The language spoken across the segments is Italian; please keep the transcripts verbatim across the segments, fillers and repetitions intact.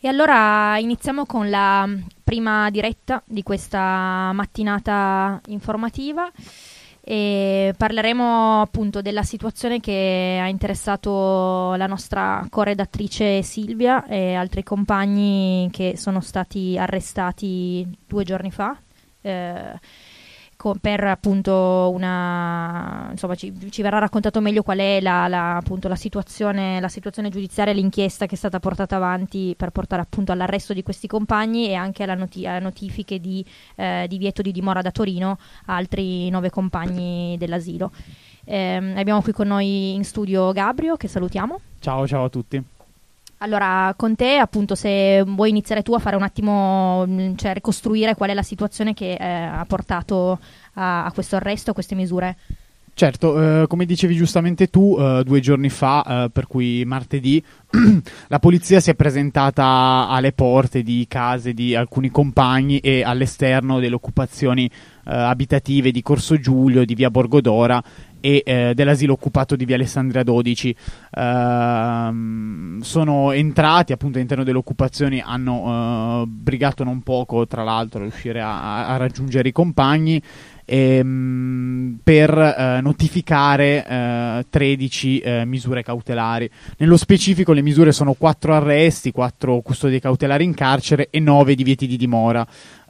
E allora iniziamo con la prima diretta di questa mattinata informativa e parleremo appunto della situazione che ha interessato la nostra corredattrice Silvia e altri compagni che sono stati arrestati due giorni fa. Eh, per appunto una insomma ci, ci verrà raccontato meglio qual è la, la, appunto, la situazione la situazione giudiziaria, l'inchiesta che è stata portata avanti per portare appunto all'arresto di questi compagni e anche alla, noti- alla notifiche di eh, divieto di dimora da Torino a altri nove compagni dell'asilo. Eh, abbiamo qui con noi in studio Gabrio, che salutiamo. Ciao, ciao a tutti. Allora, con te, appunto, se vuoi iniziare tu a fare un attimo, cioè ricostruire qual è la situazione che eh, ha portato a, a questo arresto, a queste misure. Certo, eh, come dicevi giustamente tu, eh, due giorni fa, eh, per cui martedì, la polizia si è presentata alle porte di case di alcuni compagni e all'esterno delle occupazioni eh, abitative di Corso Giulio, di via Borgodora e eh, dell'asilo occupato di via Alessandria dodici. Uh, sono entrati appunto all'interno delle occupazioni, hanno uh, brigato non poco tra l'altro a riuscire a, a raggiungere i compagni e, um, per uh, notificare uh, tredici uh, misure cautelari. Nello specifico le misure sono quattro arresti, quattro custodie cautelari in carcere e nove divieti di dimora.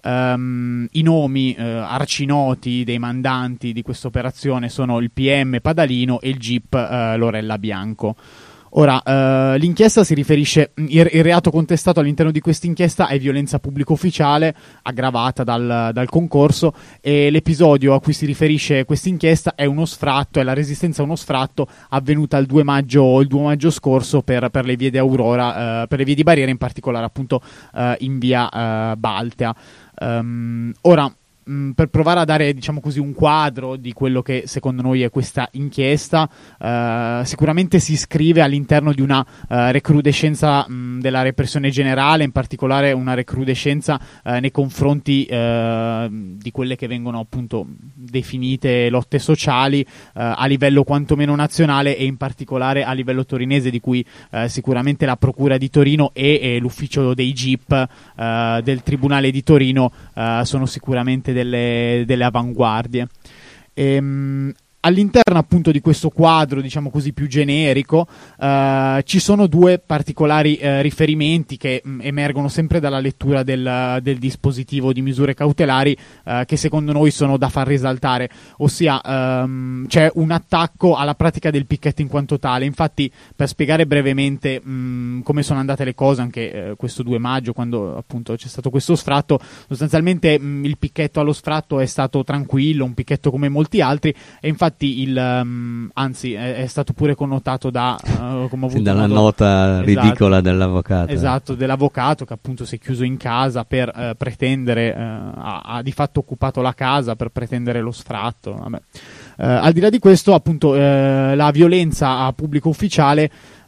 Um, I nomi uh, arcinoti dei mandanti di questa operazione sono il P M Padalino e il G I P uh, Lorella Bianco. Ora, uh, l'inchiesta si riferisce, il, il reato contestato all'interno di questa inchiesta è violenza pubblico ufficiale aggravata dal, dal concorso, e l'episodio a cui si riferisce questa inchiesta è uno sfratto, è la resistenza a uno sfratto avvenuta il due maggio, il due maggio scorso per, per le vie di Aurora, uh, per le vie di Barriera, in particolare appunto uh, in via uh, Baltea. Um, ora, mh, per provare a dare, diciamo così, un quadro di quello che secondo noi è questa inchiesta, uh, sicuramente si iscrive all'interno di una uh, recrudescenza mh, della repressione generale, in particolare una recrudescenza uh, nei confronti uh, di quelle che vengono appunto definite lotte sociali uh, a livello quantomeno nazionale e in particolare a livello torinese, di cui uh, sicuramente la Procura di Torino e, e l'ufficio dei G I P uh, del Tribunale di Torino uh, sono sicuramente delle, delle avanguardie. Ehm, All'interno appunto di questo quadro, diciamo così, più generico, eh, ci sono due particolari eh, riferimenti che mh, emergono sempre dalla lettura del, del dispositivo di misure cautelari, eh, che secondo noi sono da far risaltare, ossia ehm, c'è un attacco alla pratica del picchetto in quanto tale. Infatti, per spiegare brevemente mh, come sono andate le cose anche eh, questo due maggio, quando appunto c'è stato questo sfratto, sostanzialmente mh, il picchetto allo sfratto è stato tranquillo, un picchetto come molti altri, e infatti il um, anzi è, è stato pure connotato da uh, come ho avuto sì, dalla modo... nota esatto, ridicola dell'avvocato. Esatto, dell'avvocato che appunto si è chiuso in casa per uh, pretendere, uh, ha, ha di fatto occupato la casa per pretendere lo sfratto. Vabbè. Uh, al di là di questo, appunto, uh, la violenza a pubblico ufficiale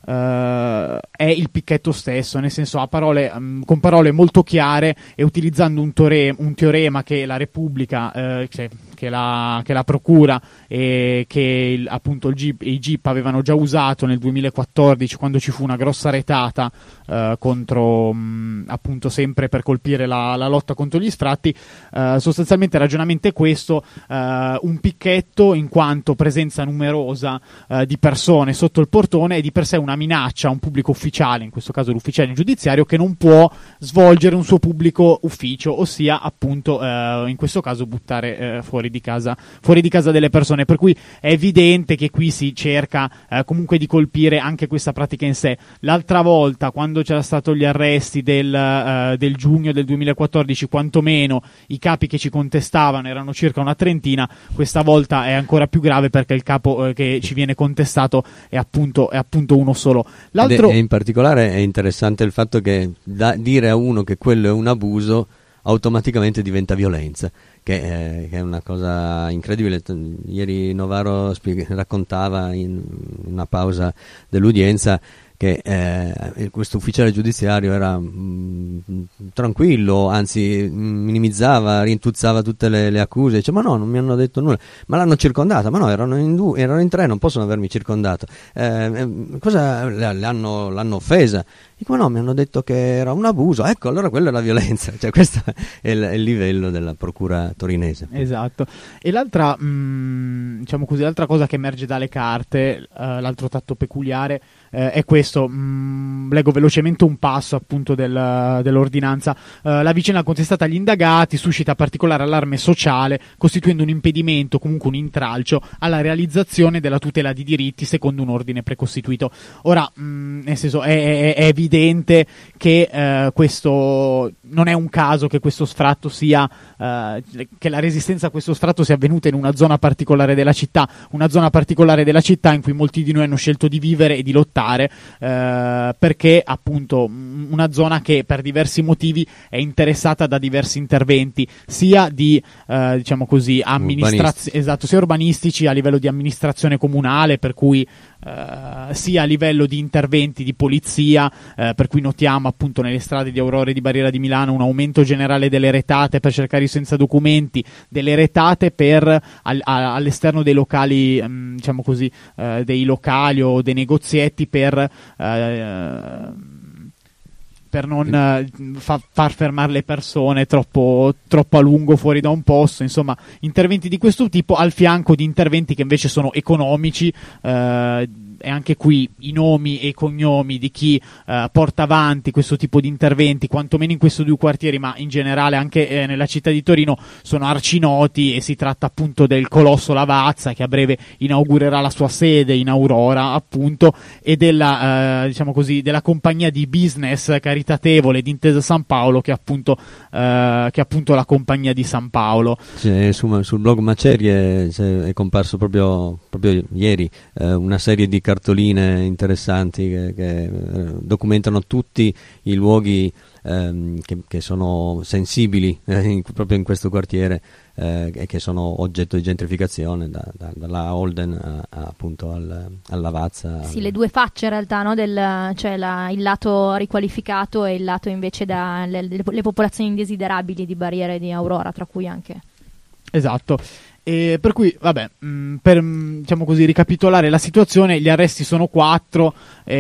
Uh, è il picchetto stesso, nel senso, a parole, um, con parole molto chiare e utilizzando un, teore- un teorema che la Repubblica, uh, cioè, che, la, che la Procura e che il, appunto il G I P, i G I P avevano già usato nel duemilaquattordici, quando ci fu una grossa retata uh, contro um, appunto sempre per colpire la, la lotta contro gli sfratti. Uh, sostanzialmente il ragionamento è questo: uh, un picchetto in quanto presenza numerosa uh, di persone sotto il portone è di per sé una minaccia a un pubblico ufficiale, in questo caso l'ufficiale giudiziario, che non può svolgere un suo pubblico ufficio, ossia appunto eh, in questo caso buttare eh, fuori di casa fuori di casa delle persone. Per cui è evidente che qui si cerca eh, comunque di colpire anche questa pratica in sé. L'altra volta, quando c'era stato gli arresti del, eh, del giugno del duemilaquattordici, quantomeno i capi che ci contestavano erano circa una trentina. Questa volta è ancora più grave, perché il capo eh, che ci viene contestato è appunto, è appunto uno solo. L'altro... E in particolare è interessante il fatto che da dire a uno che quello è un abuso automaticamente diventa violenza, che è, che è una cosa incredibile. Ieri Novaro spieg- raccontava in una pausa dell'udienza che eh, questo ufficiale giudiziario era mh, tranquillo, anzi minimizzava, rintuzzava tutte le, le accuse, dice ma no, non mi hanno detto nulla, ma l'hanno circondata, ma no, erano in, due, erano in tre, non possono avermi circondato, eh, cosa l'hanno, l'hanno offesa? Dico no, mi hanno detto che era un abuso, ecco, allora quella è la violenza, cioè questo è il, è il livello della procura torinese. Esatto. E l'altra, mh, diciamo così, l'altra cosa che emerge dalle carte, uh, l'altro tatto peculiare, eh, è questo. Mh, leggo velocemente un passo appunto del, dell'ordinanza. Uh, la vicenda contestata agli indagati suscita particolare allarme sociale, costituendo un impedimento, comunque un intralcio, alla realizzazione della tutela di diritti secondo un ordine precostituito. Ora, mh, nel senso, è, è, è evidente che uh, questo non è un caso che questo sfratto sia, uh, che la resistenza a questo sfratto sia avvenuta in una zona particolare della città, una zona particolare della città in cui molti di noi hanno scelto di vivere e di lottare, eh, perché appunto una zona che per diversi motivi è interessata da diversi interventi, sia di eh, diciamo così amministrazione, esatto, sia urbanistici a livello di amministrazione comunale, per cui Uh, sia a livello di interventi di polizia, uh, per cui notiamo appunto nelle strade di Aurora e di Barriera di Milano un aumento generale delle retate per cercare i senza documenti, delle retate per al, a, all'esterno dei locali, um, diciamo così, uh, dei locali o dei negozietti per uh, per non uh, fa, far fermare le persone troppo, troppo a lungo fuori da un posto, insomma interventi di questo tipo al fianco di interventi che invece sono economici, uh, e anche qui i nomi e i cognomi di chi uh, porta avanti questo tipo di interventi, quantomeno in questi due quartieri, ma in generale anche eh, nella città di Torino, sono arcinoti, e si tratta appunto del Colosso Lavazza, che a breve inaugurerà la sua sede in Aurora appunto, e della, uh, diciamo così, della compagnia di business caritatevole di Intesa San Paolo, che è appunto, uh, che è appunto la compagnia di San Paolo. Sì, su, sul blog Macerie è, è comparso proprio, proprio ieri eh, una serie di cartoline interessanti che, che eh, documentano tutti i luoghi ehm, che, che sono sensibili eh, in, proprio in questo quartiere eh, e che sono oggetto di gentrificazione, da, da, dalla Holden a, a, appunto al, al Lavazza. Sì, al... le due facce in realtà, no? Del, cioè la, il lato riqualificato e il lato invece da le, le, le popolazioni indesiderabili di Barriere di Aurora, tra cui anche. Esatto. E per cui, vabbè, mh, per mh, diciamo così ricapitolare la situazione, gli arresti sono quattro,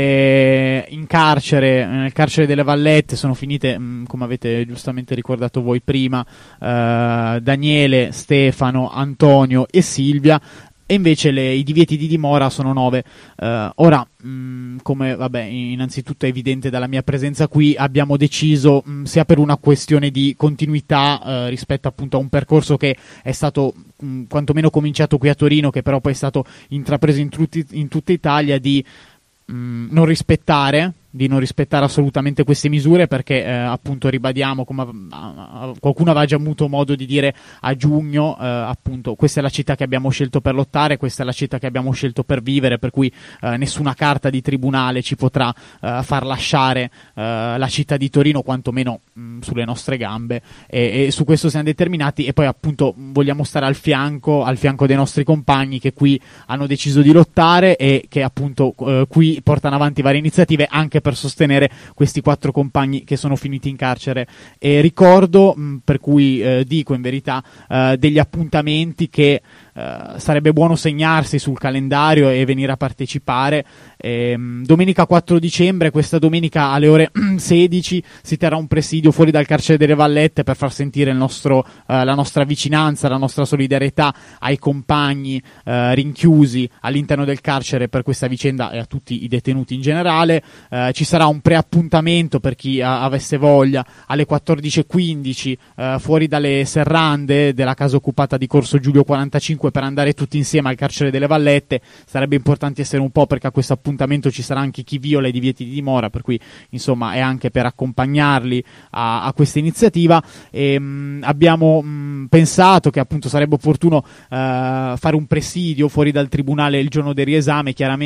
eh, in carcere, nel carcere delle Vallette sono finite, mh, come avete giustamente ricordato voi prima, eh, Daniele, Stefano, Antonio e Silvia. E invece le, i divieti di dimora sono nove. Uh, ora, mh, come vabbè, innanzitutto è evidente dalla mia presenza qui, abbiamo deciso, mh, sia per una questione di continuità uh, rispetto appunto a un percorso che è stato mh, quantomeno cominciato qui a Torino, che però poi è stato intrapreso in, tutti, in tutta Italia, di mh, non rispettare di non rispettare assolutamente queste misure, perché eh, appunto ribadiamo, come a, a, qualcuno aveva già avuto modo di dire a giugno, eh, appunto questa è la città che abbiamo scelto per lottare, questa è la città che abbiamo scelto per vivere, per cui eh, nessuna carta di tribunale ci potrà eh, far lasciare eh, la città di Torino, quantomeno mh, sulle nostre gambe, e, e su questo siamo determinati, e poi appunto vogliamo stare al fianco al fianco dei nostri compagni che qui hanno deciso di lottare e che appunto eh, qui portano avanti varie iniziative anche per sostenere questi quattro compagni che sono finiti in carcere. E ricordo, mh, per cui eh, dico in verità, eh, degli appuntamenti che Uh, sarebbe buono segnarsi sul calendario e venire a partecipare. Ehm, domenica quattro dicembre, questa domenica alle ore sedici, si terrà un presidio fuori dal carcere delle Vallette per far sentire il nostro, uh, la nostra vicinanza, la nostra solidarietà ai compagni uh, rinchiusi all'interno del carcere per questa vicenda e a tutti i detenuti in generale. Uh, ci sarà un preappuntamento per chi uh, avesse voglia alle quattordici e quindici uh, fuori dalle serrande della casa occupata di Corso Giulio quarantacinque, per andare tutti insieme al carcere delle Vallette. Sarebbe importante essere un po', perché a questo appuntamento ci sarà anche chi viola i divieti di dimora, per cui insomma è anche per accompagnarli a, a questa iniziativa. E, mh, abbiamo mh, pensato che appunto sarebbe opportuno uh, fare un presidio fuori dal tribunale il giorno del riesame, chiaramente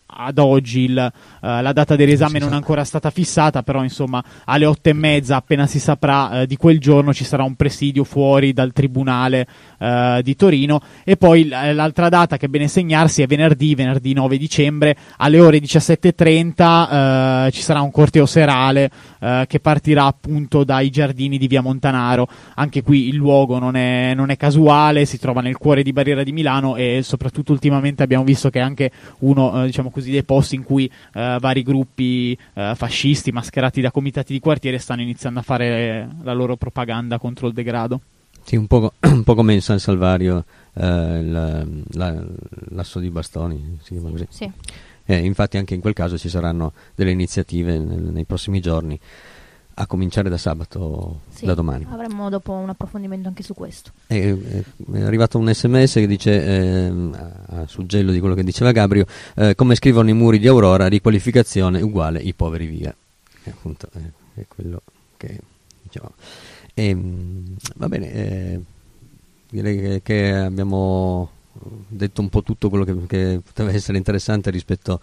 ad oggi il, uh, la data dell'esame non, non è ancora stata fissata, però insomma alle otto e mezza, appena si saprà uh, di quel giorno, ci sarà un presidio fuori dal Tribunale uh, di Torino. E poi l- l'altra data che è bene segnarsi è venerdì, venerdì nove dicembre, alle ore diciassette e trenta uh, ci sarà un corteo serale uh, che partirà appunto dai giardini di via Montanaro. Anche qui il luogo non è, non è casuale, si trova nel cuore di Barriera di Milano, e soprattutto ultimamente abbiamo visto che è anche uno, eh, diciamo così, dei posti in cui eh, vari gruppi eh, fascisti mascherati da comitati di quartiere stanno iniziando a fare la loro propaganda contro il degrado. Sì, un po', un po' come in San Salvario, eh, la, la, l'asso di bastoni, si chiama così. Sì. Eh, infatti anche in quel caso ci saranno delle iniziative nel, nei prossimi giorni, a cominciare da sabato, sì, da domani. Avremo dopo un approfondimento anche su questo. È, è, è arrivato un sms che dice, eh, a suggello di quello che diceva Gabrio, eh, come scrivono i muri di Aurora, riqualificazione uguale i poveri via. E appunto è, è quello che diciamo. E, va bene, eh, direi che, che abbiamo detto un po' tutto quello che, che poteva essere interessante rispetto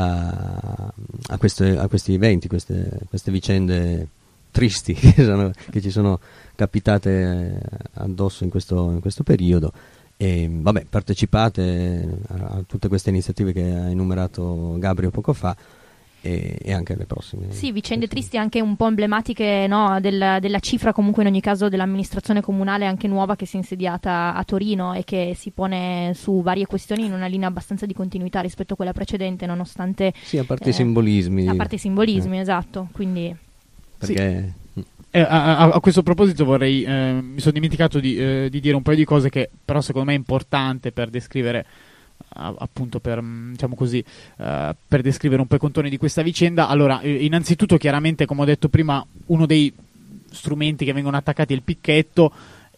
a, a, queste, a questi eventi, queste, queste vicende tristi che, sono, che ci sono capitate addosso in questo, in questo periodo. E vabbè, partecipate a, a tutte queste iniziative che ha enumerato Gabrio poco fa, e, e anche alle prossime. Sì, vicende tristi anche un po' emblematiche, no, del, della cifra comunque in ogni caso dell'amministrazione comunale anche nuova che si è insediata a Torino e che si pone su varie questioni in una linea abbastanza di continuità rispetto a quella precedente, nonostante sì, a parte eh, i simbolismi. A parte i simbolismi, eh. esatto, quindi perché sì. Eh, a, a, a questo proposito vorrei, eh, mi sono dimenticato di, eh, di dire un paio di cose che però secondo me è importante per descrivere, a, appunto per, diciamo così, uh, per descrivere un po' i contorni di questa vicenda. Allora, eh, innanzitutto chiaramente, come ho detto prima, uno dei strumenti che vengono attaccati è il picchetto,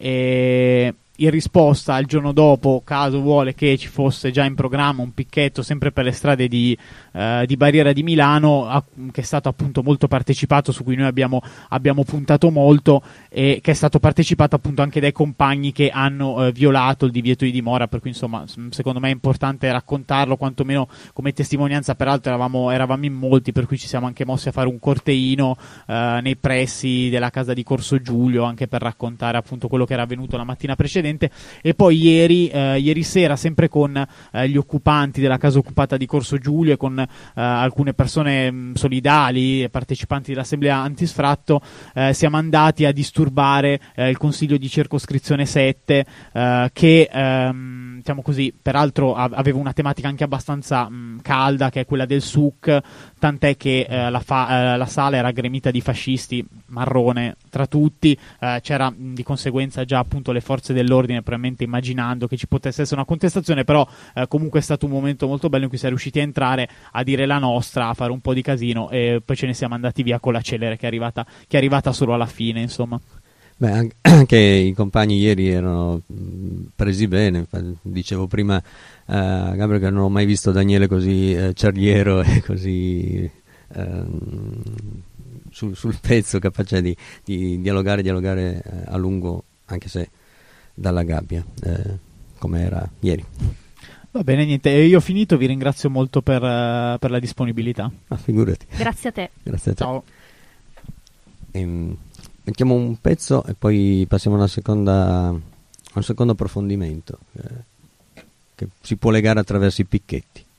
e in risposta al giorno dopo, caso vuole che ci fosse già in programma un picchetto sempre per le strade di, eh, di Barriera di Milano, a, che è stato appunto molto partecipato, su cui noi abbiamo, abbiamo puntato molto, e che è stato partecipato appunto anche dai compagni che hanno eh, violato il divieto di dimora, per cui insomma secondo me è importante raccontarlo quantomeno come testimonianza. Peraltro eravamo, eravamo in molti, per cui ci siamo anche mossi a fare un corteino eh, nei pressi della casa di Corso Giulio, anche per raccontare appunto quello che era avvenuto la mattina precedente. E poi ieri, eh, ieri sera, sempre con eh, gli occupanti della casa occupata di Corso Giulio e con eh, alcune persone mh, solidali e partecipanti dell'assemblea antisfratto, eh, siamo andati a disturbare eh, il consiglio di circoscrizione sette, eh, che ehm, diciamo così, peraltro av- aveva una tematica anche abbastanza mh, calda, che è quella del S U C, tant'è che eh, la, fa- eh, la sala era gremita di fascisti, marrone tra tutti, eh, c'era mh, di conseguenza già appunto le forze dell'ordine, probabilmente immaginando che ci potesse essere una contestazione, però eh, comunque è stato un momento molto bello in cui si è riusciti a entrare, a dire la nostra, a fare un po' di casino, e poi ce ne siamo andati via con la celere che è arrivata, che è arrivata solo alla fine, insomma. Beh, anche i compagni ieri erano presi bene. Dicevo prima a uh, Gabriele che non ho mai visto Daniele così uh, cerliero e così uh, sul, sul pezzo, capace di, di dialogare, dialogare uh, a lungo, anche se dalla gabbia, eh, come era ieri. Va bene, niente, io ho finito, vi ringrazio molto per, uh, per la disponibilità. Ah, figurati. Grazie a te. Grazie a te. Ciao. Ehm, mettiamo un pezzo e poi passiamo a una seconda, a un secondo approfondimento eh, che si può legare attraverso i picchetti.